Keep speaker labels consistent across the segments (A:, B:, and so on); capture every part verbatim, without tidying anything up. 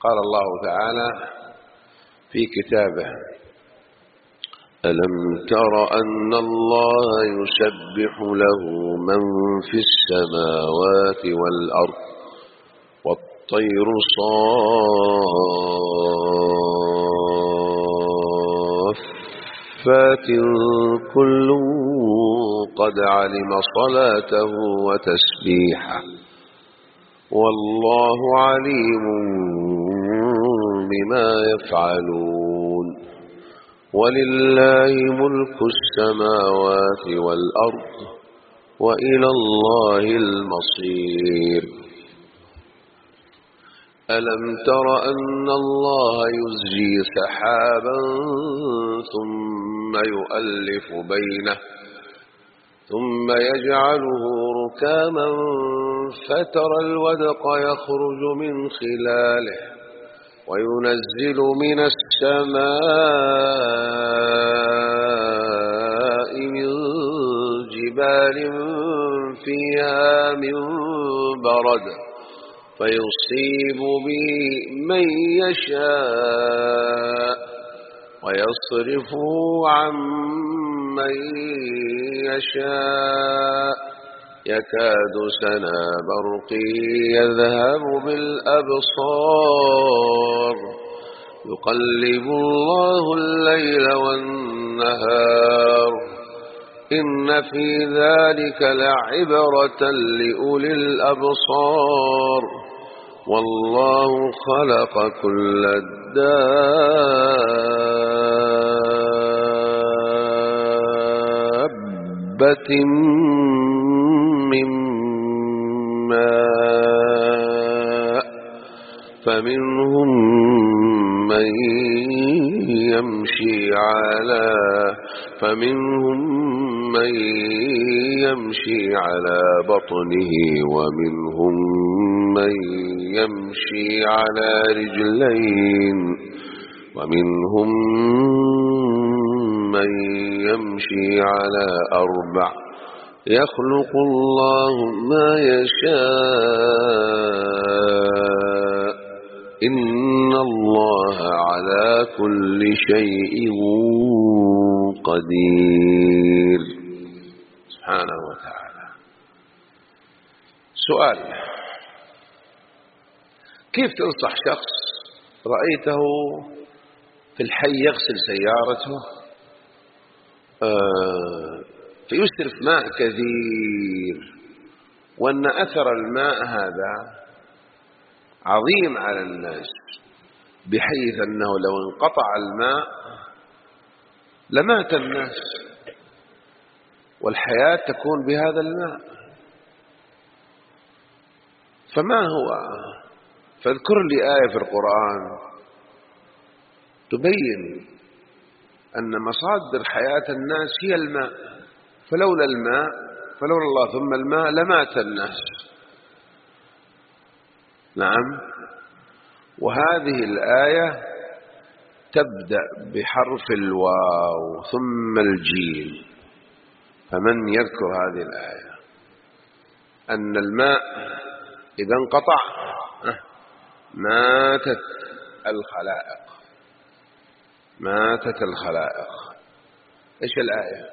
A: قال الله تعالى في كتابه: ألم تر أن الله يسبح له من في السماوات والأرض والطير صافات كل قد علم صلاته وتسبيحه والله عليم بما يفعلون ولله ملك السماوات والأرض وإلى الله المصير. ألم تر أن الله يزجي سحابا ثم يؤلف بينه ثم يجعله ركاما فترى الودق يخرج من خلاله وينزل من السماء من جبال فيها من برد فيصيب به من يشاء ويصرفه عن من يشاء يكاد سنا برقه يذهب بالأبصار يقلب الله الليل والنهار إن في ذلك لعبرة لأولي الأبصار والله خلق كل دابة من ماء فمنهم من يمشي على فمنهم من يمشي على بطنه ومنهم من يمشي على رجلين ومنهم من يمشي على أربع يخلق الله ما يشاء إن الله على كل شيء قدير سبحانه وتعالى. سؤال: كيف تنصح شخص رأيته في الحي يغسل سيارته آه فيسرف ماء كثير وأن أثر الماء هذا عظيم على الناس بحيث أنه لو انقطع الماء لمات الناس والحياة تكون بهذا الماء، فما هو؟ فاذكر لي آية في القرآن تبين أن مصادر حياة الناس هي الماء، فلولا الماء فلولا الله ثم الماء لمات الناس. نعم. وهذه الآية تبدأ بحرف الواو ثم الجيم، فمن يذكر هذه الآية أن الماء إذا انقطع ماتت الخلائق ماتت الخلائق. إيش الآية؟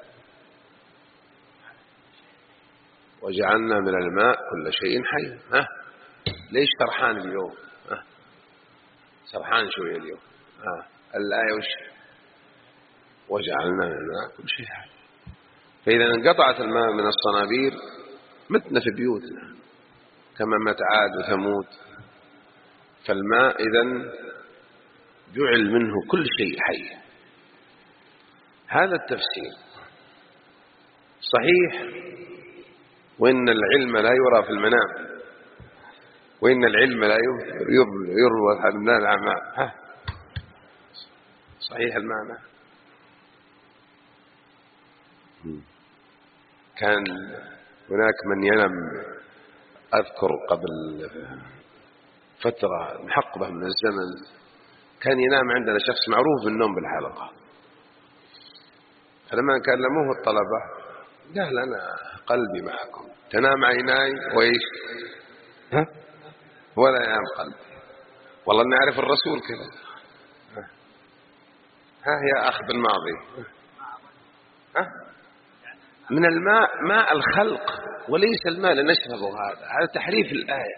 A: وجعلنا من الماء كل شيء حي. ها ليش سرحان اليوم؟ ها سرحان شوية اليوم. ها الآية وش؟ وجعلنا من الماء كل شيء حي. فإذا انقطعت الماء من الصنابير متنا في بيوتنا كما مات عاد وثمود. فالماء إذن جعل منه كل شيء حي. هذا التفسير صحيح، وإن العلم لا يرى في المنام وإن العلم لا يروى من الأعمال. ها صحيح المعنى. كان هناك من ينام، أذكر قبل فترة محقبة من الزمن كان ينام عندنا شخص معروف بالنوم بالحلقة، فلما كلموه الطلبة قال أنا قلبي معكم، تنام عيناي وإيش ها ولا ينام قلبي. والله نعرف الرسول كذا. ها هي أخذ الماضي. ها من الماء، ماء الخلق، وليس الماء لنشربه. هذا هذا تحريف الآية.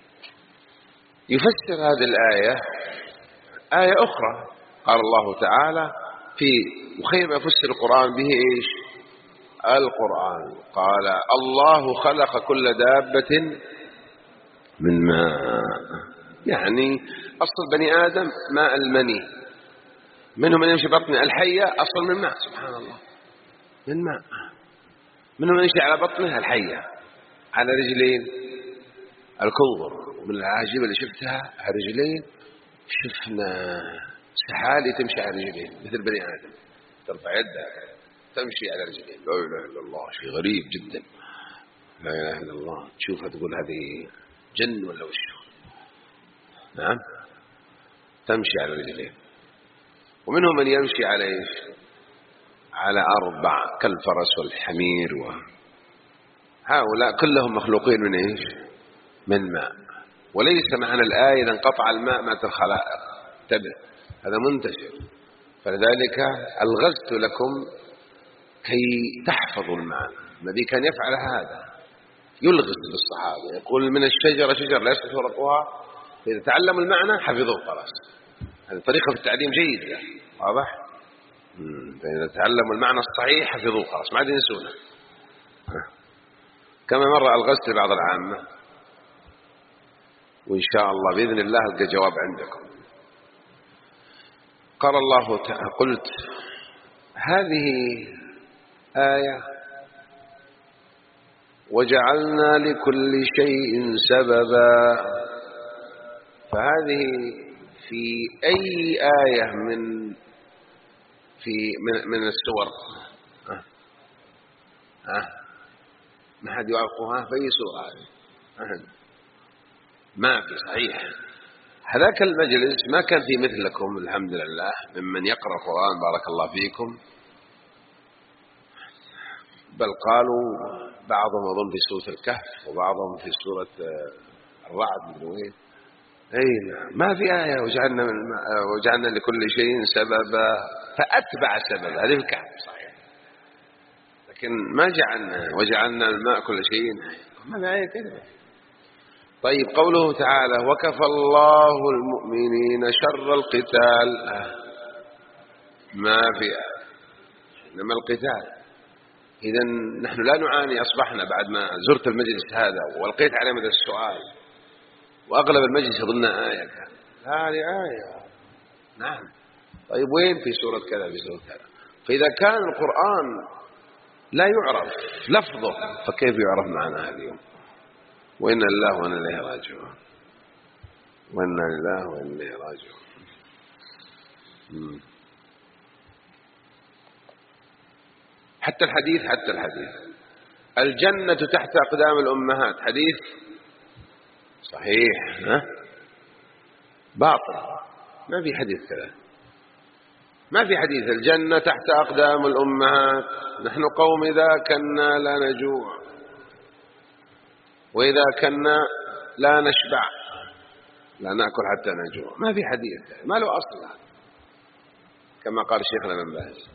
A: يفسر هذه الآية آية أخرى، قال الله تعالى في وخير ما يفسر القرآن به إيش؟ القرآن. قال الله خلق كل دابة من ماء، يعني أصل بني آدم ماء المني، منهم من يمشي بطنه. الحية أصل من ماء، سبحان الله، من ماء. منهم من يمشي على بطنه الحية، على رجلين الكنغر. ومن العجيب اللي شفتها على رجلين، شفنا سحالي تمشي على رجلين مثل بني آدم، ترفع يدها تمشي على رجلين. لا إله إلا الله، شيء غريب جدا. لا إله إلا الله. تشوفها تقول هذه جن ولا وشو؟ نعم، تمشي على رجلين. ومنهم من يمشي على إيش؟ على أربع كالفرس والحمير. وهؤلاء كلهم مخلوقين من إيش؟ من ماء. وليس معنى الآية إذا انقطع الماء مات الخلائق. انتبه، هذا منتشر. فلذلك ألغزت لكم كي تحفظوا المعنى. النبي كان يفعل هذا، يلغز بالصحابة، يقول من الشجرة شجر لا يسقط ورقها، فإذا تعلموا المعنى حفظوه خلاص. هذه طريقة في التعليم جيدة، واضح؟ فإذا تعلموا المعنى الصحيح حفظوه خلاص، ما عاد ينسونه. كما مرة ألغزت بعض العامة، وإن شاء الله بإذن الله ألقى جواب عندكم. قال الله تعالى، قلت هذه آية وجعلنا لكل شيء سببا. فهذه في أي آية من في من, من السور؟ ها ها ما حد يعرفها في أي سورة؟ ما في. صحيح، هذاك المجلس ما كان في مثلكم الحمد لله ممن يقرأ القرآن، بارك الله فيكم. بل قالوا بعضهم أظن في سورة الكهف، وبعضهم في سورة الرعد من وين. أي نعم، ما في آية وجعلنا, وجعلنا لكل شيء سببا فأتبع سببا. هذه الكهف صحيح، لكن ما جعلنا وجعلنا الماء كل شيء، ما في آية كذا. طيب، قوله تعالى وكفى الله المؤمنين شر القتال، ما في آية، إنما القتال. إذا نحن لا نعاني. أصبحنا بعد ما زرت المجلس هذا والقيت عليه مدى السؤال، وأغلب المجلس يظن آية كان. هذه آية، نعم. طيب وين في سورة كذا في سورة كذا؟ فإذا كان القرآن لا يعرف لفظه، فكيف يعرف معناه اليوم؟ وإنا لله وإنا إليه راجعون. وإنا لله وإنا إليه راجعون. حتى الحديث حتى الحديث الجنة تحت أقدام الأمهات، حديث صحيح؟ ها؟ باطل، ما في حديث كذا. ما في حديث الجنة تحت أقدام الأمهات. نحن قوم إذا كنا لا نجوع، وإذا كنا لا نشبع، لا نأكل حتى نجوع. ما في حديث، ما له أصل، كما قال شيخنا بن باز.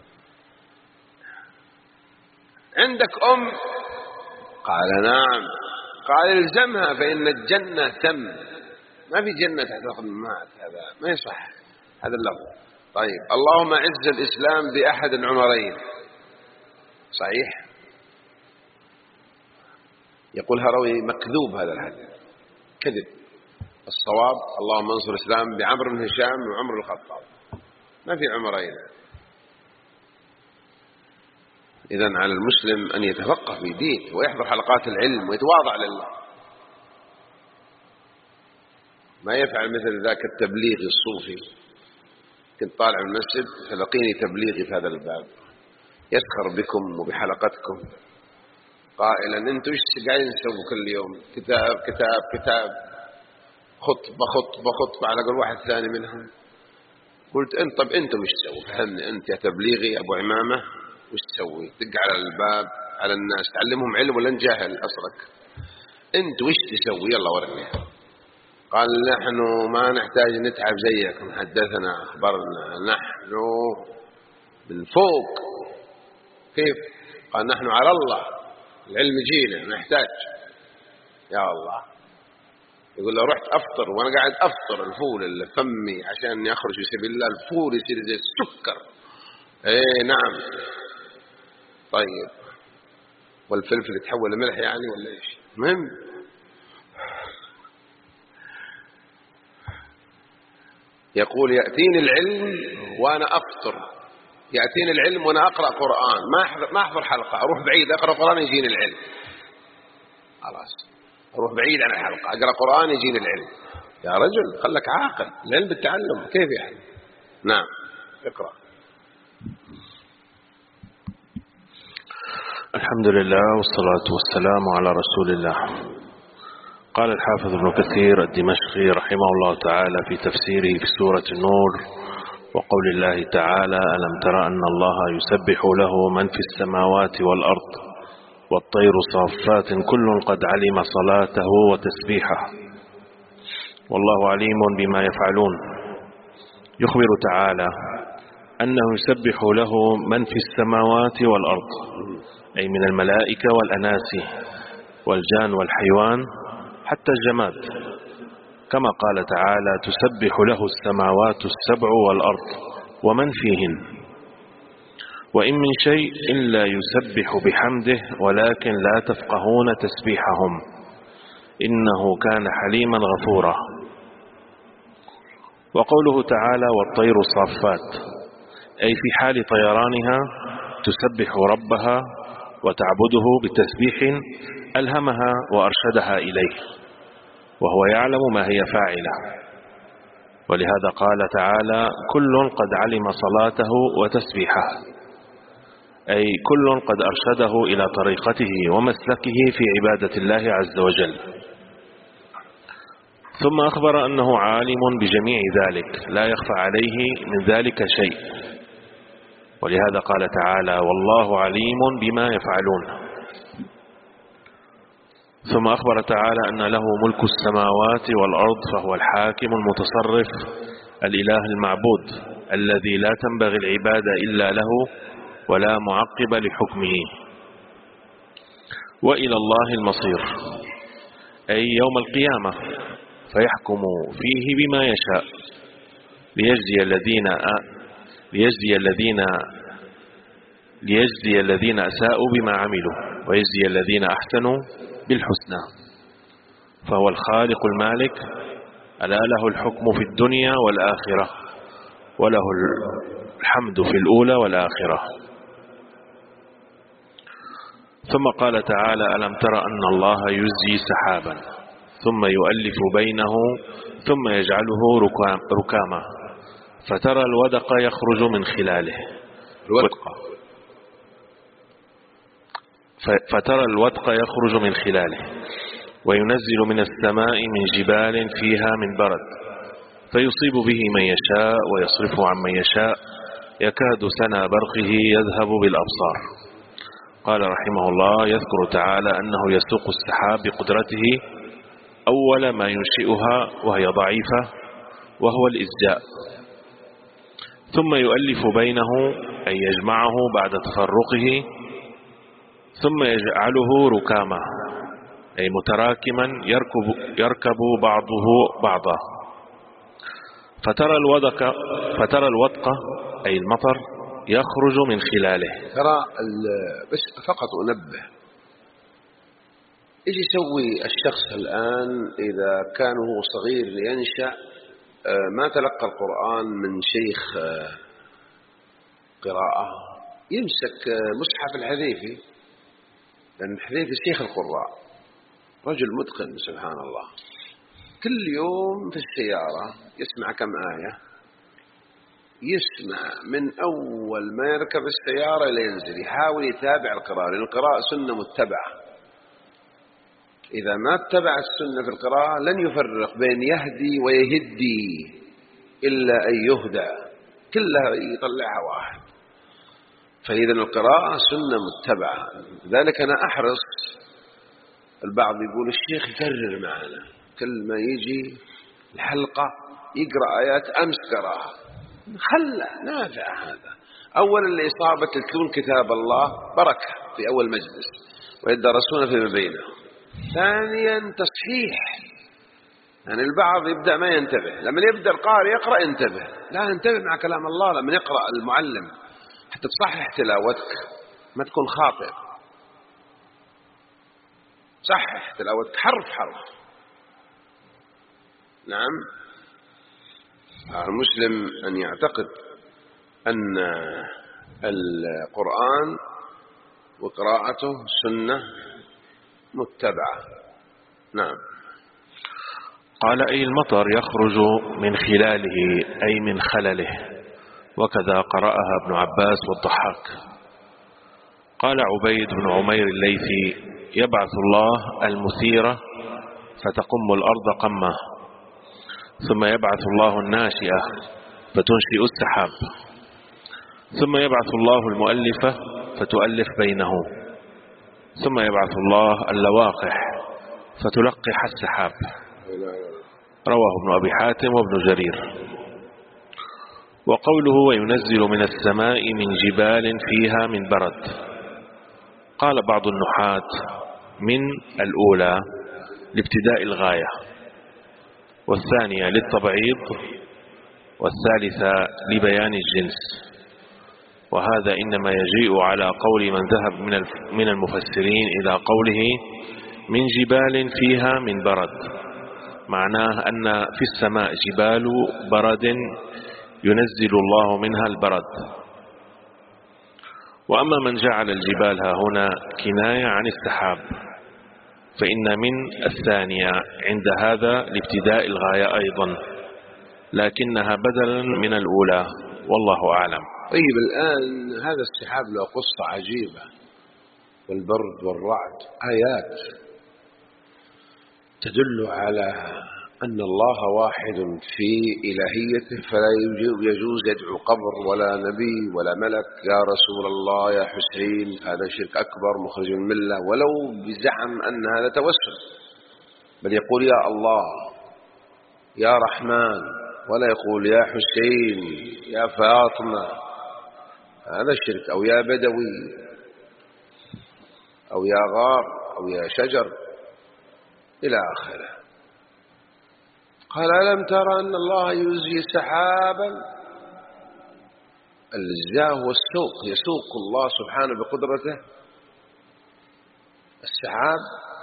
A: عندك أم؟ قال نعم. قال الزمها فإن الجنة تم. ما في جنة تحت أقدام الأمهات، هذا ما يصح هذا اللفظ. طيب، اللهم عز الإسلام بأحد العمرين، صحيح؟ يقول هروي مكذوب هذا الحديث، كذب. الصواب اللهم انصر الإسلام بعمر بن هشام وعمر الخطاب. ما في عمرين. إذن على المسلم أن يتفقه في دين ويحضر حلقات العلم ويتواضع لله، ما يفعل مثل ذاك التبليغ الصوفي. كنت طالع من المسجد فلقيني تبليغي في هذا الباب يسخر بكم وبحلقتكم قائلا انتوا ايش قاعدين تسووا كل يوم؟ كتاب كتاب كتاب، خطبة خطبة خطبة على قول واحد ثاني منهم. قلت انت طب انتم ايش تسووا؟ فهمني انت يا تبليغي ابو عمامة، وش تسوي؟ تدق على الباب على الناس تعلمهم علم ولا جاهل أصلك؟ انت وش تسوي؟ يلا ورني. قال نحن ما نحتاج نتعب زيكم، حدثنا أخبرنا، نحن من فوق. كيف؟ قال نحن على الله، العلم جينا نحتاج. يا الله، يقول لو رحت أفطر وأنا قاعد أفطر الفول اللي فمي عشان يخرج في سبيل الله، الفول يصير زي السكر. ايه نعم. طيب والفلفل يتحول لملح يعني ولا ايش؟ مهم. يقول يأتيني العلم وأنا أفطر، يأتيني العلم وأنا أقرأ قرآن، ما أحضر ما أحضر حلقة، أروح بعيد أقرأ قرآن يجيني العلم. خلاص أروح بعيد عن الحلقة أقرأ قرآن يجيني العلم. يا رجل خلك عاقل، العلم بالتعلم كيف يعني؟ نعم اقرأ.
B: الحمد لله والصلاة والسلام على رسول الله. قال الحافظ ابن كثير الدمشقي رحمه الله تعالى في تفسيره في سورة النور وقول الله تعالى: ألم تر أن الله يسبح له من في السماوات والأرض والطير صافات كل قد علم صلاته وتسبيحه والله عليم بما يفعلون. يخبر تعالى أنه يسبح له من في السماوات والأرض، أي من الملائكة والأناس والجان والحيوان حتى الجماد، كما قال تعالى: تسبح له السماوات السبع والأرض ومن فيهن وإن من شيء إلا يسبح بحمده ولكن لا تفقهون تسبيحهم إنه كان حليما غفورا. وقوله تعالى: والطير صافات، أي في حال طيرانها تسبح ربها وتعبده بتسبيح ألهمها وأرشدها إليه وهو يعلم ما هي فاعلة. ولهذا قال تعالى: كل قد علم صلاته وتسبيحه، أي كل قد أرشده إلى طريقته ومسلكه في عبادة الله عز وجل. ثم أخبر أنه عالم بجميع ذلك لا يخفى عليه من ذلك شيء، ولهذا قال تعالى: والله عليم بما يفعلون. ثم أخبر تعالى أن له ملك السماوات والأرض فهو الحاكم المتصرف الإله المعبود الذي لا تنبغي العبادة إلا له ولا معقب لحكمه، وإلى الله المصير، أي يوم القيامة، فيحكم فيه بما يشاء ليجزي الذين ليجزي الذين ليجزي الذين أساءوا بما عملوا ويجزي الذين أحسنوا بالحسنى. فهو الخالق المالك، ألا له الحكم في الدنيا والآخرة وله الحمد في الأولى والآخرة. ثم قال تعالى: ألم تر أن الله يزجي سحابا ثم يؤلف بينه ثم يجعله ركاما فترى الودق يخرج من خلاله الودق فترى الودق يخرج من خلاله وينزل من السماء من جبال فيها من برد فيصيب به من يشاء ويصرفه عن من يشاء يكاد سنا برقه يذهب بالأبصار. قال رحمه الله: يذكر تعالى أنه يسوق السحاب بقدرته أول ما ينشئها وهي ضعيفة وهو الإزجاء، ثم يؤلف بينه أي يجمعه بعد تفرقه، ثم يجعله ركاما أي متراكما يركب, يركب بعضه بعضا. فترى الودق فترى الودق أي المطر يخرج من خلاله.
A: ترى بس فقط أنبه، إيش يسوي الشخص الآن إذا كان هو صغير ينشأ ما تلقى القرآن من شيخ قراءة، يمسك مصحف الحذيفي، لأن الحذيفي شيخ القراء رجل متقن سبحان الله، كل يوم في السيارة يسمع كم آية، يسمع من أول ما يركب السيارة إلى ينزل، يحاول يتابع القراءة، لأن القراءة سنة متبعة. إذا ما اتبع السنة في القراءة لن يفرق بين يهدي ويهدي إلا أن يهدى، كلها يطلعها واحد. فإذا القراءة سنة متبعة، لذلك أنا أحرص. البعض يقول الشيخ يكرر معنا، كل ما يجي الحلقة يقرأ آيات أمس قراها، خلى نافع هذا. أولا لإصابة تلون كتاب الله بركة في أول مجلس ويدرسون فيما بينهم. ثانيا تصحيح، يعني البعض يبدأ ما ينتبه، لما يبدأ القارئ يقرأ انتبه، لا انتبه مع كلام الله لما يقرأ المعلم حتى تصحح تلاوتك، ما تكون خاطئ، صحح تلاوتك حرف حرف. نعم، المسلم أن يعتقد أن القرآن وقراءته سنة متبعة. نعم.
B: قال أي المطر يخرج من خلاله أي من خلله، وكذا قرأها ابن عباس والضحاك. قال عبيد بن عمير الليثي يبعث الله المثيرة فتقم الأرض قمة، ثم يبعث الله الناشئة فتنشئ السحاب، ثم يبعث الله المؤلفة فتؤلف بينه، ثم يبعث الله اللواقح فتلقح السحاب. رواه ابن أبي حاتم وابن جرير. وقوله وينزل من السماء من جبال فيها من برد، قال بعض النحاة من الأولى لابتداء الغاية، والثانية للتبعيض، والثالثة لبيان الجنس، وهذا إنما يجيء على قول من ذهب من المفسرين إلى قوله من جبال فيها من برد، معناه أن في السماء جبال برد ينزل الله منها البرد. وأما من جعل الجبال ها هنا كناية عن السحاب فإن من الثانية عند هذا لابتداء الغاية أيضا، لكنها بدلا من الأولى، والله أعلم.
A: طيب الآن هذا السحاب له قصة عجيبة، والبرد والرعد آيات تدل على أن الله واحد في إلهيته، فلا يجوز يدعو قبر ولا نبي ولا ملك يا رسول الله يا حسين، هذا شرك أكبر مخرج من الملة، ولو بزعم أن هذا توسل، بل يقول يا الله يا رحمن، ولا يقول يا حسين يا فاطمة، هذا الشرك، أو يا بدوي أو يا غار أو يا شجر إلى آخره. قال ألم ترى أن الله يزجي سحابا، الإزجاء هو السوق، يسوق الله سبحانه بقدرته السحاب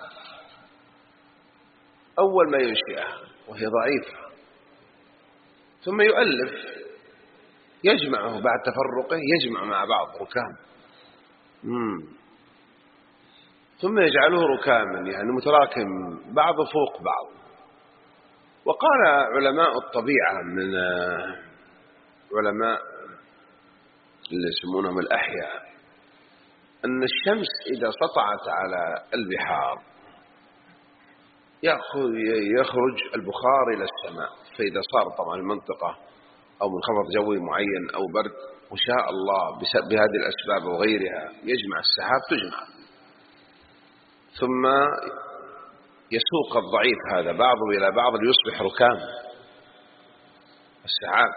A: أول ما ينشئها وهي ضعيفة، ثم يؤلف يجمعه بعد تفرقه، يجمع مع بعض ركام، مم. ثم يجعله ركاما، يعني متراكم بعض فوق بعض. وقال علماء الطبيعة من علماء اللي يسمونهم الأحياء أن الشمس إذا سطعت على البحار يخرج البخار إلى السماء، فإذا صار طبعا المنطقة أو منخفض جوي معين أو برد وشاء الله بهذه الأسباب وغيرها يجمع السحاب، تجمع، ثم يسوق الضعيف هذا بعضه إلى بعض ليصبح ركام السحاب.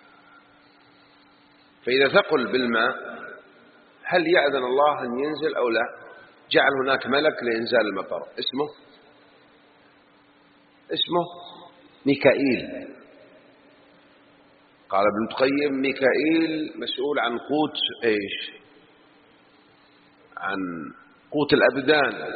A: فإذا ثقل بالماء هل يأذن الله أن ينزل أو لا؟ جعل هناك ملك لإنزال المطر اسمه اسمه ميكائيل. قال ابن القيم ميكائيل مسؤول عن قوت ايش؟ عن قوت الأبدان.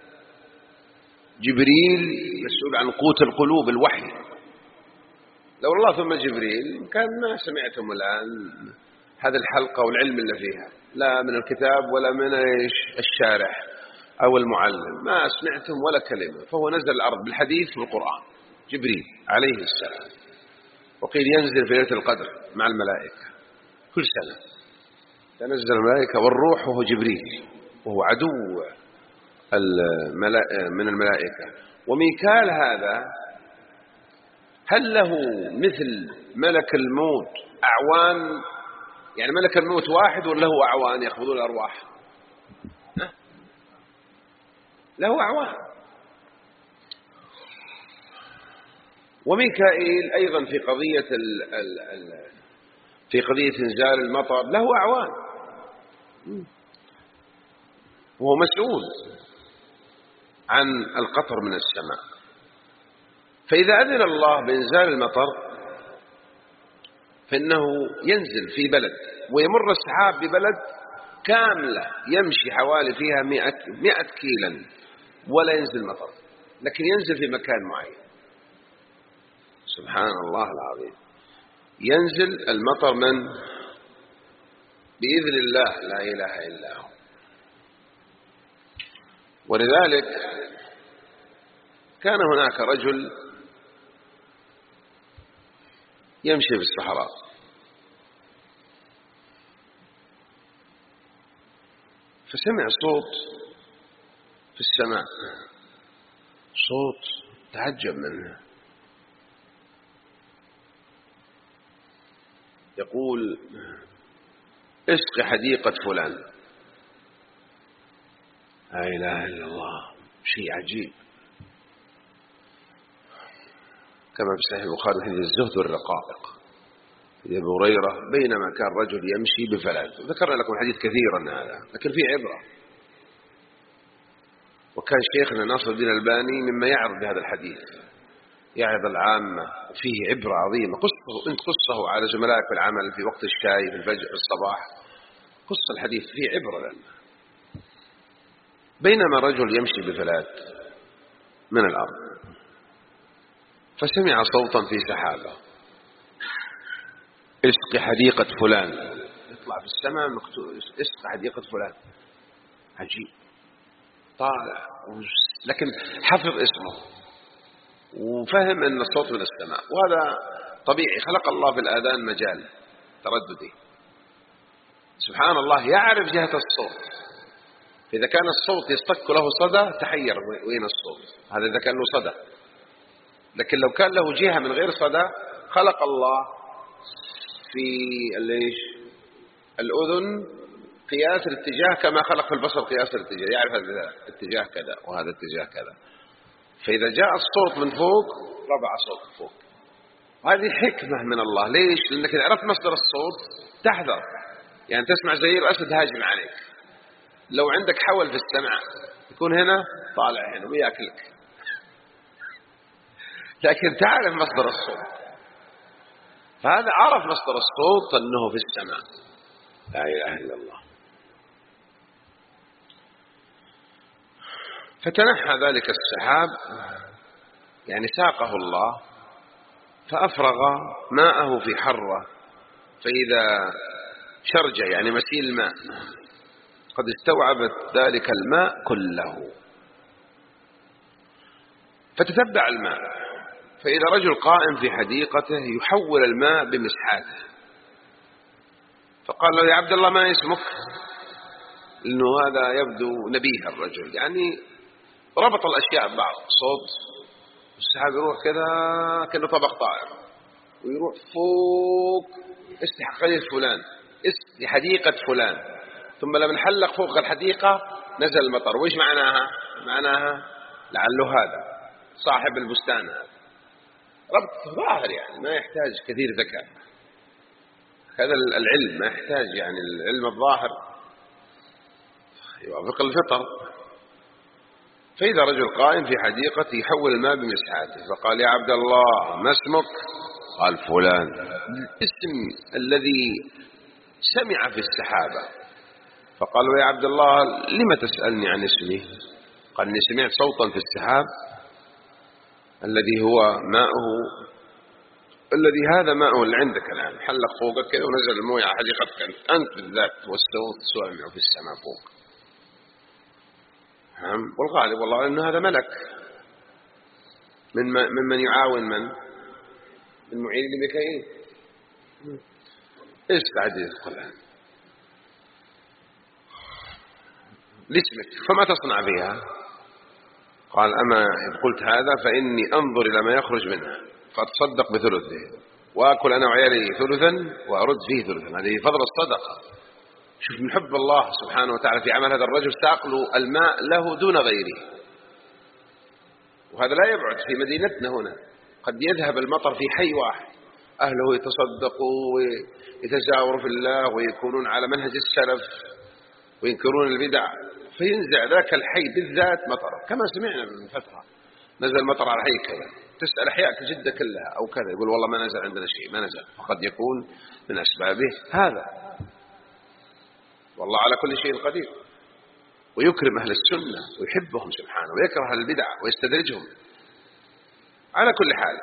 A: جبريل مسؤول عن قوت القلوب، الوحي. لو الله ثم جبريل كان ما سمعتم الآن هذه الحلقة والعلم اللي فيها، لا من الكتاب ولا من ايش الشارح أو المعلم، ما سمعتم ولا كلمة. فهو نزل الأرض بالحديث والقرآن، جبريل عليه السلام. وقيل ينزل في ليلة القدر مع الملائكة كل سنة، تنزل الملائكة والروح، وهو جبريل وهو عدو من الملائكة. وميكال هذا هل له مثل ملك الموت أعوان؟ يعني ملك الموت واحد ولا له أعوان يأخذون الأرواح؟ له أعوان. وميكائيل أيضا في قضية ال ال ال في قضية إنزال المطر له أعوان، وهو مسؤول عن القطر من السماء. فإذا أذن الله بإنزال المطر فإنه ينزل في بلد ويمر السحاب ببلد كاملة يمشي حوالي فيها مئة, مئة كيلا ولا ينزل مطر، لكن ينزل في مكان معين. سبحان الله العظيم. ينزل المطر من بإذن الله لا إله إلا هو. ولذلك كان هناك رجل يمشي في الصحراء فسمع صوت في السماء، صوت تعجب منه، يقول اسق حديقة فلان. لا إله إلا الله، شيء عجيب. كما في صحيح البخاري حديث الزهد والرقائق أبو هريرة بينما كان رجل يمشي بفلاد. ذكرنا لكم حديث كثيرا هذا لكن فيه عبرة، وكان شيخنا ناصر الدين الألباني مما يعرض بهذا الحديث، يعظ العامة، فيه عبرة عظيمة. قصه انت قصه على زملائك في العمل في وقت الشاي في الفجر في الصباح، قص الحديث فيه عبرة لنا. بينما رجل يمشي بفلاد من الأرض فسمع صوتا في سحابة، اسق حديقة فلان. يطلع في السماء مكتوب اسق حديقة فلان. عجيب. طالع لكن حفظ اسمه وفهم أن الصوت من السماء، وهذا طبيعي. خلق الله في الآذان مجال ترددي، سبحان الله، يعرف جهة الصوت. إذا كان الصوت يصطك له صدى تحير وين الصوت، هذا إذا كان له صدى. لكن لو كان له جهة من غير صدى، خلق الله في ليش الأذن قياس الاتجاه كما خلق في البصر قياس الاتجاه، يعرف هذا اتجاه كذا وهذا اتجاه كذا. فإذا جاء الصوت من فوق رفع صوت فوق. وهذه حكمة من الله. ليش؟ لأنك إذا عرفت مصدر الصوت تحذر، يعني تسمع زئير أسد هاجم عليك. لو عندك حول في السمع يكون هنا طالع هنا ويأكلك، لكن تعرف مصدر الصوت. فهذا عرف مصدر الصوت أنه في السماء. لا إله إلا الله. فتنحى ذلك السحاب، يعني ساقه الله، فأفرغ ماءه في حرة، فإذا شرجة يعني مسيل الماء قد استوعبت ذلك الماء كله. فتتبع الماء، فإذا رجل قائم في حديقته يحول الماء بمسحاته، فقال له يا عبد الله ما اسمك؟ لأنه هذا يبدو نبيه الرجل، يعني ربط الأشياء ببعض. صوت السحاب يروح كذا كأنه طبق طائر ويروح فوق اسم حديقة فلان، اسم حديقة فلان، ثم لما نحلق فوق الحديقة نزل المطر. وإيش معناها؟ معناها لعله هذا صاحب البستان. هذا ربط ظاهر، يعني ما يحتاج كثير ذكاء. هذا العلم ما يحتاج، يعني العلم الظاهر يوافق الفطر. فإذا رجل قائم في حديقته يحول الماء بمسحاته، فقال يا عبد الله ما اسمك؟ قال فلان، الاسم الذي سمع في السحابة. فقال يا عبد الله لما تسألني عن اسمي؟ قال إني سمعت صوتا في السحاب الذي هو ماءه، الذي هذا ماءه اللي عندك الآن، حلق فوقك كذا ونزل المويه على حديقتك أنت بالذات، والصوت سامع في السماء فوق. والغالب والله أن هذا ملك من ممن يعاون من من معين لميكائيل. استعد القرآن لاسمك فما تصنع بها؟ قال أما إذ قلت هذا فإني أنظر إلى ما يخرج منها فأتصدق بثلثه وأكل أنا وعيالي ثلثا وأرد فيه ثلثا. هذه فضل الصدقة. شوف من حب الله سبحانه وتعالى في عمل هذا الرجل، ساق له الماء له دون غيره. وهذا لا يبعد في مدينتنا هنا، قد يذهب المطر في حي واحد، أهله يتصدقوا ويتزاوروا في الله ويكونون على منهج السلف وينكرون البدع، فينزع ذاك الحي بالذات مطر. كما سمعنا من فترة نزل مطر على حي كذا، تسأل أحياء جدة كلها أو كذا، يقول والله ما نزل عندنا شيء، ما نزل. فقد يكون من أسبابه هذا. والله على كل شيء قدير، ويكرم أهل السنة ويحبهم سبحانه ويكره البدع ويستدرجهم. على كل حال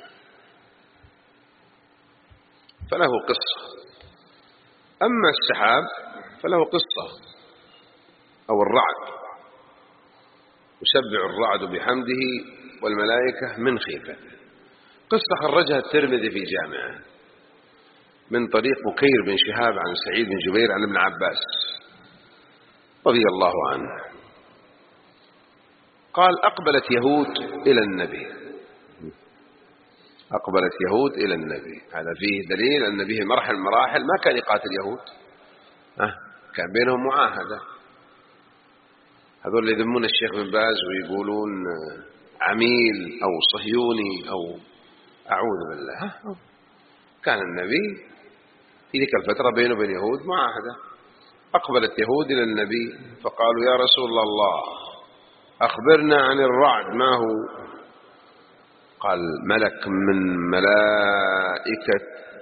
A: فله قصة. أما السحاب فله قصة، أو الرعد، يسبح الرعد بحمده والملائكة من خيفته. قصة خرجها الترمذي في جامعه من طريق بكير بن شهاب عن سعيد بن جبير عن ابن عباس رضي الله عنه قال: أقبلت يهود إلى النبي أقبلت يهود إلى النبي. هذا فيه دليل أن النبي مرحل مراحل ما كان يقاتل يهود، أه كان بينهم معاهدة. هذول اللي يذمون الشيخ بن باز ويقولون عميل أو صهيوني أو أعوذ بالله، كان النبي في ذيك الفترة بينه وبين يهود معاهدة. أقبلت يهود إلى النبي فقالوا: يا رسول الله أخبرنا عن الرعد ما هو؟ قال: ملك من ملائكة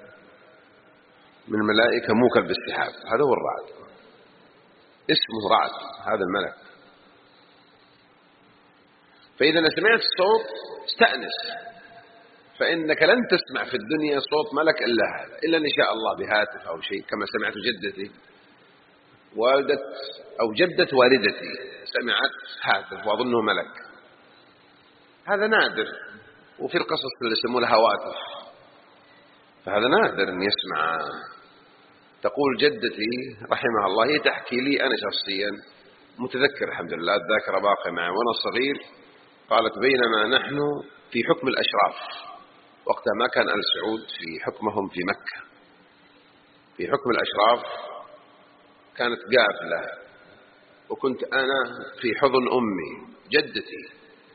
A: من ملائكة موكل بالسحاب، هذا هو الرعد، اسمه رعد هذا الملك. فإذا سمعت الصوت استأنس، فإنك لن تسمع في الدنيا صوت ملك إلا هذا، إلا إن شاء الله بهاتف أو شيء، كما سمعت جدتي والدة أو جدة والدتي سمعت هاتف وأظنه ملك. هذا نادر، وفي القصص اللي يسمونها هواتف، فهذا نادر أن يسمع. تقول جدتي رحمها الله، هي تحكي لي أنا شخصيا متذكر الحمد لله، الذاكرة باقية معي وأنا صغير، قالت: بينما نحن في حكم الأشراف، وقتها ما كان آل سعود في حكمهم في مكة، في حكم الأشراف، كانت قافلة وكنت أنا في حضن أمي جدتي،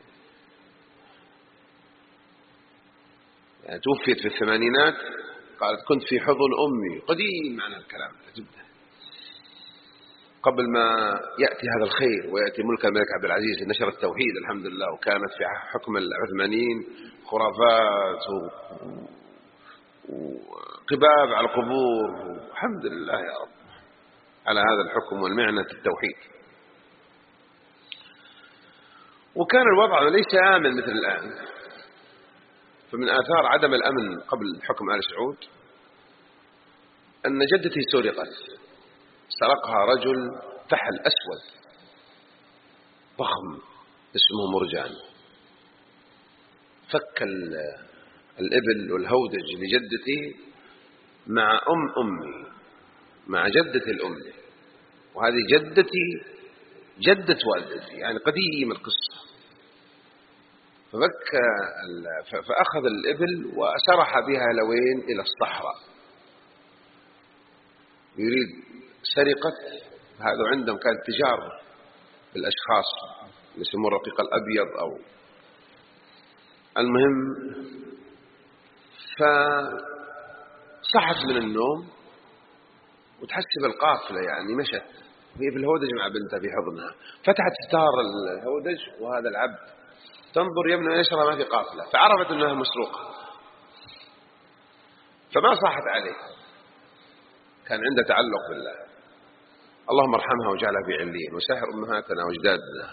A: يعني توفيت في الثمانينات. قالت: كنت في حضن أمي، قديم معنى الكلام جدا، قبل ما يأتي هذا الخير ويأتي ملك الملك عبد العزيز، نشر التوحيد الحمد لله، وكانت في حكم العثمانيين خرافات وقباب على القبور. الحمد لله يا رب على هذا الحكم والمعنى التوحيد. وكان الوضع ليس آمن مثل الآن. فمن آثار عدم الأمن قبل حكم آل سعود أن جدتي سرقت، سرقها رجل فحل أسود ضخم اسمه مرجان، فك الإبل والهودج لجدتي مع أم أمي، مع جدتي الأم، وهذه جدتي جدة والدتي، يعني قديم القصة. ففك فأخذ الإبل وسرح بها لوين؟ إلى الصحراء، يريد سرقة. هذا عندهم كانت تجارة بالأشخاص اللي يسموه الرقيق الأبيض أو المهم. فصحت من النوم وتحسب القافلة، يعني مشت وهي في الهودج مع بنتها في حضنها، فتحت ستار الهودج وهذا العبد تنظر يمنى ويسرى ما في قافلة، فعرفت أنها مسروقة، فما صاحت عليه، كان عنده تعلق بالله. اللهم ارحمها واجعلها في عليين وسائر أمهاتنا وأجدادنا.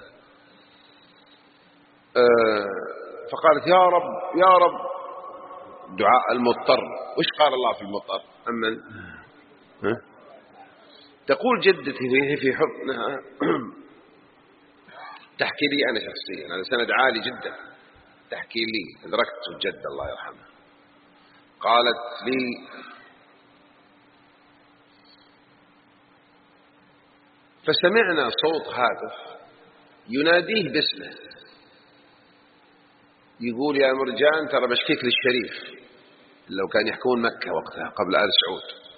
A: أه فقالت: يا رب يا رب، دعاء المضطر. وش قال الله في المضطر؟ أمن ها؟ تقول جدتي وهي في حضنها تحكي لي أنا شخصيا، هذا سند عالي جدا، تحكي لي، أدركت الجد الله يرحمها، قالت لي: فسمعنا صوت هاتف يناديه باسمه، يقول: يا مرجان ترى بشكيك للشريف. لو كان يحكون مكة وقتها قبل آل سعود.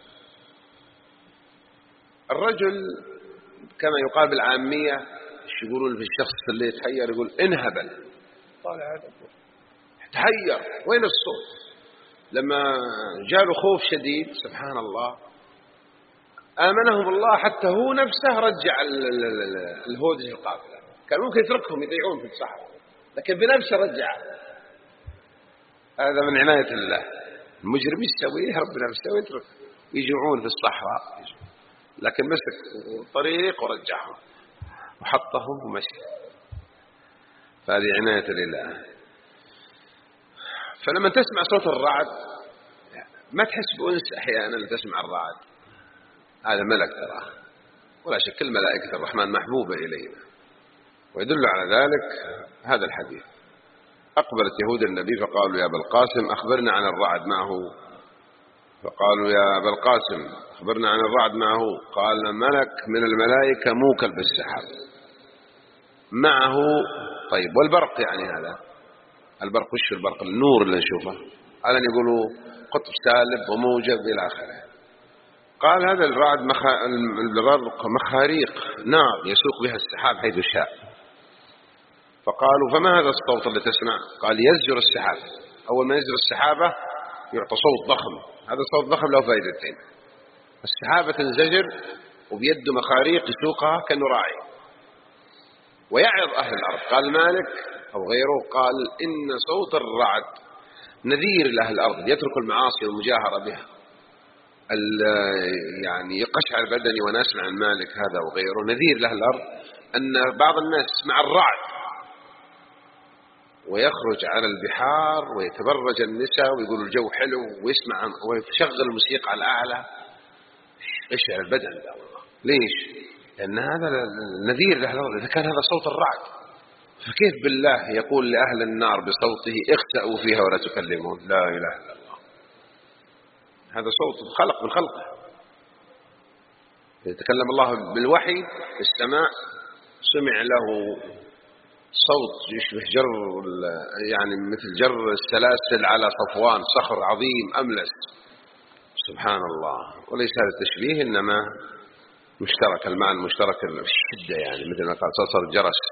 A: الرجل كما يقال بالعامية، ايش يقولون في الشخص اللي يتحير، يقول: انهبل، طالع هذا تحير، وين الصوت؟ لما جاله خوف شديد سبحان الله آمنهم الله، حتى هو نفسه رجع الهودج القافلة. كان ممكن يتركهم يضيعون في الصحراء، لكن بنفسه رجع. هذا من عناية الله. المجرم يسويه ربنا نفسه ويترك يجوعون في الصحراء، لكن مسك الطريق ورجعهم وحطهم ومشي. فهذه عناية لله. فلما تسمع صوت الرعد ما تحس بأنس أحيانا لتسمع الرعد، هذا ملك تراه، ولا شك الملائكة الرحمن محبوبة إلينا. ويدل على ذلك هذا الحديث. أقبلت يهود النبي فقالوا يا أبا القاسم أخبرنا عن الرعد معه. فقالوا يا أبا القاسم أخبرنا عن الرعد معه. قال ملك من الملائكة موكل بالسحاب معه. طيب والبرق يعني هذا البرق وش البرق؟ النور اللي نشوفه. ألا يقولوا قطب سالب وموجب إلى آخره. قال هذا الرعد مخ... البرق مخاريق نار يسوق بها السحاب حيث شاء. فقالوا فما هذا الصوت اللي تسمع؟ قال يزجر السحاب. أول ما يزجر السحابة يعطى صوت ضخم. هذا الصوت ضخم له فائدتين: السحابة تنزجر وبيده مخاريق يسوقها كأنه راعي، ويعظ أهل الأرض. قال مالك أو غيره قال إن صوت الرعد نذير لأهل الأرض، يترك المعاصي والمجاهرة بها. يعني يقشعر بدني وأنا أسمع عن مالك هذا وغيره نذير لأهل الأرض أن بعض الناس يسمع الرعد ويخرج على البحار ويتبرج النساء ويقول الجو حلو ويسمع ويشغل الموسيقى على الأعلى، يقشعر البدن ده والله. ليش؟ لأن هذا نذير لأهل الأرض. إذا كان هذا صوت الرعد فكيف بالله يقول لأهل النار بصوته اخسأوا فيها ولا تكلمون؟ لا إله إلا الله. هذا صوت خلق من خلقه. يتكلم الله بالوحي في السماء سمع له صوت يشبه جر، يعني مثل جر السلاسل على صفوان، صخر عظيم أملس. سبحان الله. وليس هذا التشبيه إنما مشترك، المعنى المشترك الشدة، يعني مثل ما قال صرصر جرس،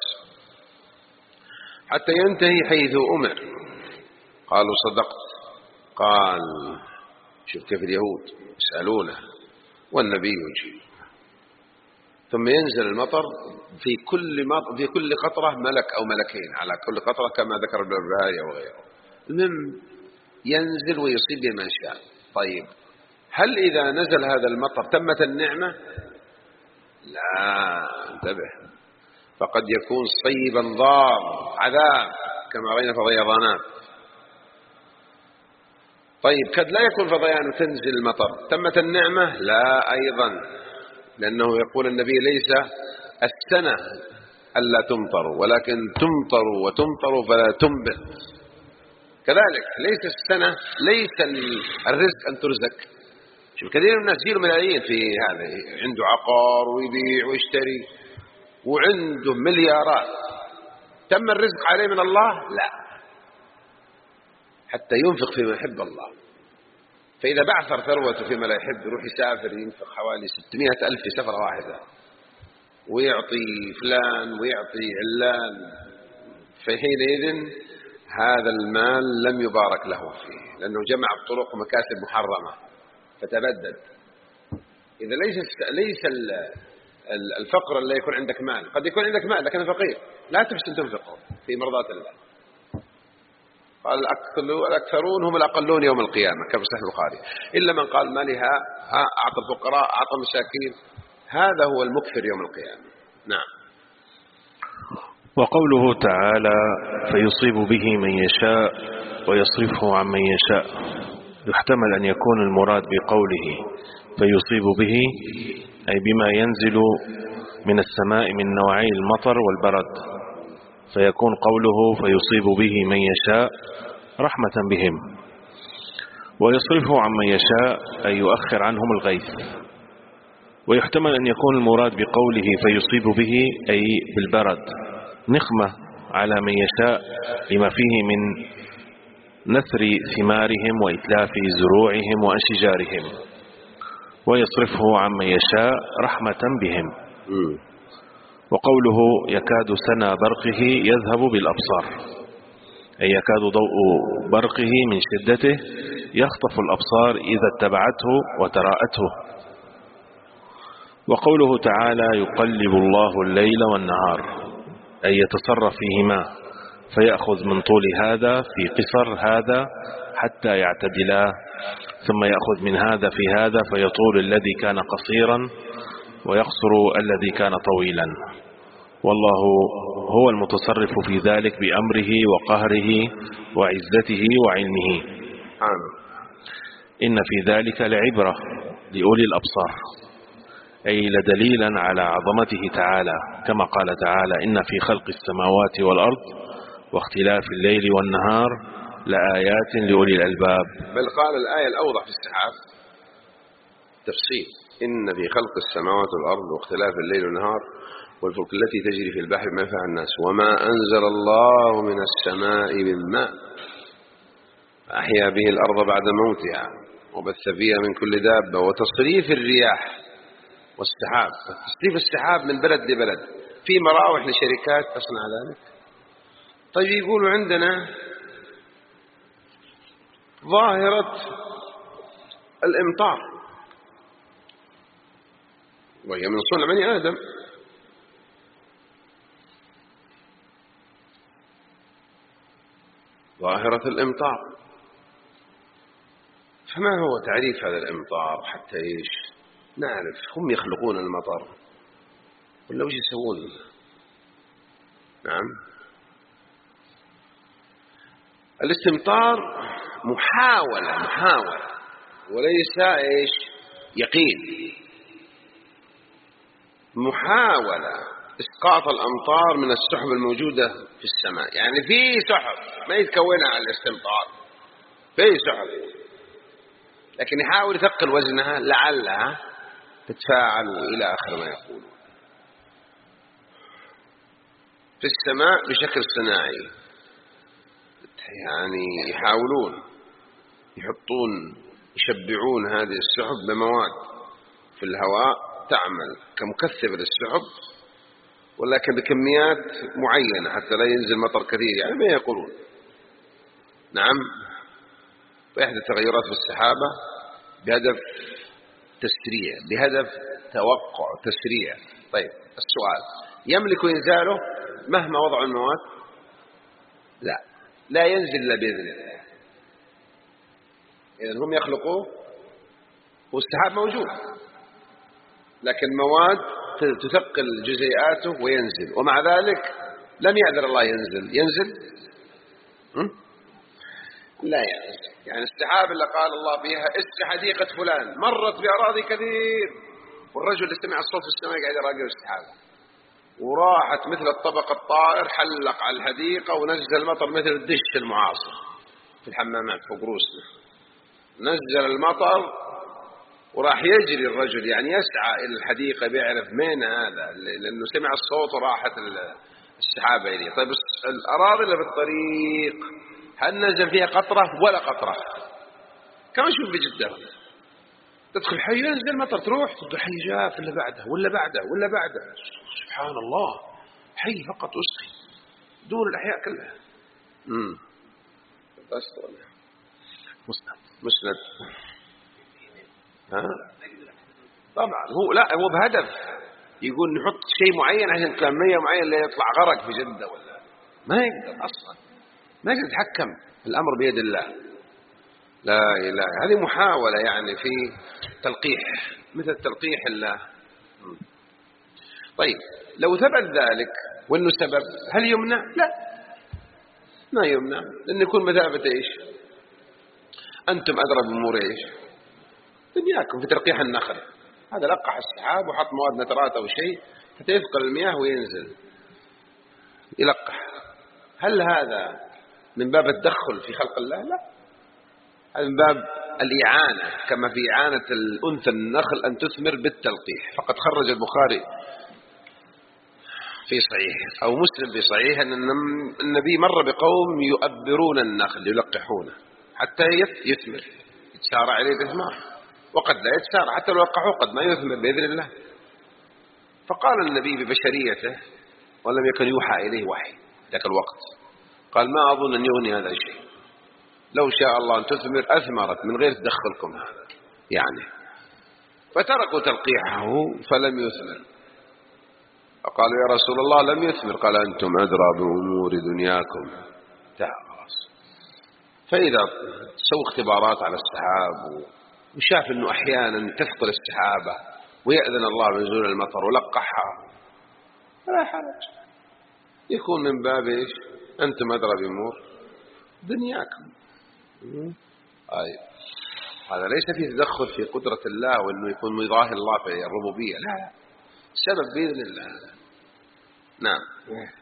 A: حتى ينتهي حيث أمر. قالوا صدقت. قال شوف كيف اليهود يسألونه والنبي يجيب. ثم ينزل المطر في كل مطر في كل قطرة ملك أو ملكين على كل قطرة كما ذكر البربهاري وغيره. المهم ينزل ويصيب بما شاء. طيب هل إذا نزل هذا المطر تمت النعمة؟ لا، انتبه، فقد يكون صيبا ضار عذاب كما رأينا فضيضانات. طيب قد لا يكون فضيان وتنزل المطر، تمت النعمة؟ لا أيضا، لأنه يقول النبي ليس السنة ألا تمطر ولكن تمطر وتمطر فلا تنبت. كذلك ليس السنة، ليس الرزق أن ترزق. شوف كثير من الناس يجيله ملايين في هذا، عنده عقار ويبيع ويشتري وعنده مليارات، تم الرزق عليه من الله؟ لا، حتى ينفق فيما يحب الله. فإذا بعثر ثروته فيما لا يحب يروح يسافر ينفق حوالي ستمائة ألف في سفرة واحدة ويعطي فلان ويعطي علان، فحينئذ هذا المال لم يبارك له فيه، لأنه جمع بطرق ومكاسب محرمة فتبدد. إذا ليس ليس الفقر اللي يكون عندك مال، قد يكون عندك مال لكن فقير، لا تحسن تنفقه في مرضاة الله. قال الأكثرون هم الأقلون يوم القيامة كما في صحيح البخاري، إلا من قال مالها أعطى الفقراء أعطى المساكين، هذا هو المكثر يوم القيامة. نعم.
B: وقوله تعالى فيصيب به من يشاء ويصرفه عن من يشاء، يحتمل أن يكون المراد بقوله فيصيب به أي بما ينزل من السماء من نوعي المطر والبرد، فيكون قوله فيصيب به من يشاء رحمة بهم، ويصرفه عن من يشاء أي يؤخر عنهم الغيث. ويحتمل أن يكون المراد بقوله فيصيب به أي بالبرد نقمة على من يشاء لما فيه من نثر ثمارهم وإتلاف زروعهم وأشجارهم، ويصرفه عن من يشاء رحمة بهم. وقوله يكاد سنا برقه يذهب بالأبصار أي يكاد ضوء برقه من شدته يخطف الأبصار إذا اتبعته وتراءته. وقوله تعالى يقلب الله الليل والنهار أي يتصرف فيهما فيأخذ من طول هذا في قصر هذا حتى يعتدلا، ثم يأخذ من هذا في هذا فيطول الذي كان قصيرا ويقصر الذي كان طويلا. والله هو المتصرف في ذلك بأمره وقهره وعزته وعلمه. إن في ذلك لعبرة لأولي الأبصار، أي لدليلا على عظمته تعالى، كما قال تعالى إن في خلق السماوات والأرض واختلاف الليل والنهار لآيات لأولي الألباب.
A: بل قال الآية الأوضح في السحاب تفصيل إن في خلق السماوات والأرض واختلاف الليل والنهار والفلك التي تجري في البحر بما ينفع الناس وما أنزل الله من السماء من ماء أحيا به الأرض بعد موتها وبث فيها من كل دابة وتصريف الرياح والسحاب. تصريف السحاب من بلد لبلد، في مراوح لشركات تصنع ذلك. طيب يقولوا عندنا ظاهرة الإمطار وهي من صنع بني آدم، ظاهرة الإمطار. فما هو تعريف هذا الإمطار حتى إيش نعرف؟ هم يخلقون المطر ولا وش يسوون؟ نعم، الاستمطار محاولة محاولة وليس إيش يقين، محاولة إسقاط الأمطار من السحب الموجودة في السماء. يعني في سحب ما يتكونها على الاستمطار، في سحب لكن يحاول يثقل وزنها لعلها تتفاعل إلى آخر ما يقول في السماء بشكل صناعي. يعني يحاولون يحطون يشبعون هذه السحب بمواد في الهواء تعمل كمكثف للسحب ولكن بكميات معينة حتى لا ينزل مطر كثير، يعني ما يقولون. نعم، فيحدث تغيرات في السحابة بهدف تسريع، بهدف توقع تسريع. طيب السؤال، يملك إنزاله مهما وضعوا المواد؟ لا، لا ينزل إلا بإذن الله. إذن هم يخلقوه والسحاب موجود لكن مواد تثقل جزيئاته وينزل، ومع ذلك لم يعذر الله ينزل. ينزل م? لا ينزل. يعني السحاب اللي قال الله فيها اسر حديقة فلان مرت بأراضي كثير، والرجل اللي سمع الصوت في السماء قاعد يراقب السحاب، وراحت مثل الطبق الطائر حلق على الحديقة ونزل المطر مثل الدش المعاصر في الحمامات فوق روسنا. نزل المطر وراح يجري الرجل، يعني يسعى إلى الحديقة بيعرف مين هذا، لأنه سمع الصوت وراحت السحابة إليه. طيب الأراضي اللي بالطريق هل نزل فيها قطرة ولا قطرة؟ كما نشوف بجدة تدخل حي ينزل مطر، تروح تدخل حي جاف اللي بعده ولا بعده ولا بعده، سبحان الله، حي فقط أسقي دون الأحياء كلها. امم مسند مسند ها طبعا هو لا هو بهدف يقول نحط شيء معين عشان كمية معينة لا يطلع غرق في جدة ولا ما يقدر أصلا، ما يقدر يتحكم، الأمر بيد الله. لا إله، هذه محاولة يعني في تلقيح مثل تلقيح الله. طيب لو ثبت ذلك وأنه سبب هل يمنع؟ لا، ما يمنع، لأن يكون مثابة إيش؟ أنتم أدرى بأمور إيش؟ دنياكم في تلقيح النخل، هذا لقح السحاب وحط مواد نترات أو شيء حتى يثقل المياه وينزل يلقح. هل هذا من باب التدخل في خلق الله؟ لا، هذا من باب الإعانة، كما في إعانة الأنثى النخل أن تثمر بالتلقيح. فقد خرج البخاري في صحيح أو مسلم في صحيح أن النبي مر بقوم يؤبرون النخل يلقحونه حتى يثمر، يتسارع عليه الإثمار، وقد لا يتسارع حتى لو لقحوه قد ما يثمر بإذن الله. فقال النبي ببشريته ولم يكن يوحى إليه وحي ذاك الوقت، قال ما أظن أن يغني هذا الشيء، لو شاء الله أن تثمر أثمرت من غير تدخلكم هذا يعني. فتركوا تلقيحه فلم يثمر. فقالوا يا رسول الله لم يثمر. قال أنتم أدرى بأمور دنياكم. خلاص. فإذا سووا اختبارات على السحاب وشاف أنه أحيانا تثقل السحابة ويأذن الله بنزول المطر ولقحها لا حرج، يكون من باب إيش؟ أنتم أدرى بأمور دنياكم. طيب هذا ليس فيه تدخل في قدرة الله وأنه يكون يضاهي الله في الربوبية، لا لا، سبب بإذن الله. نعم.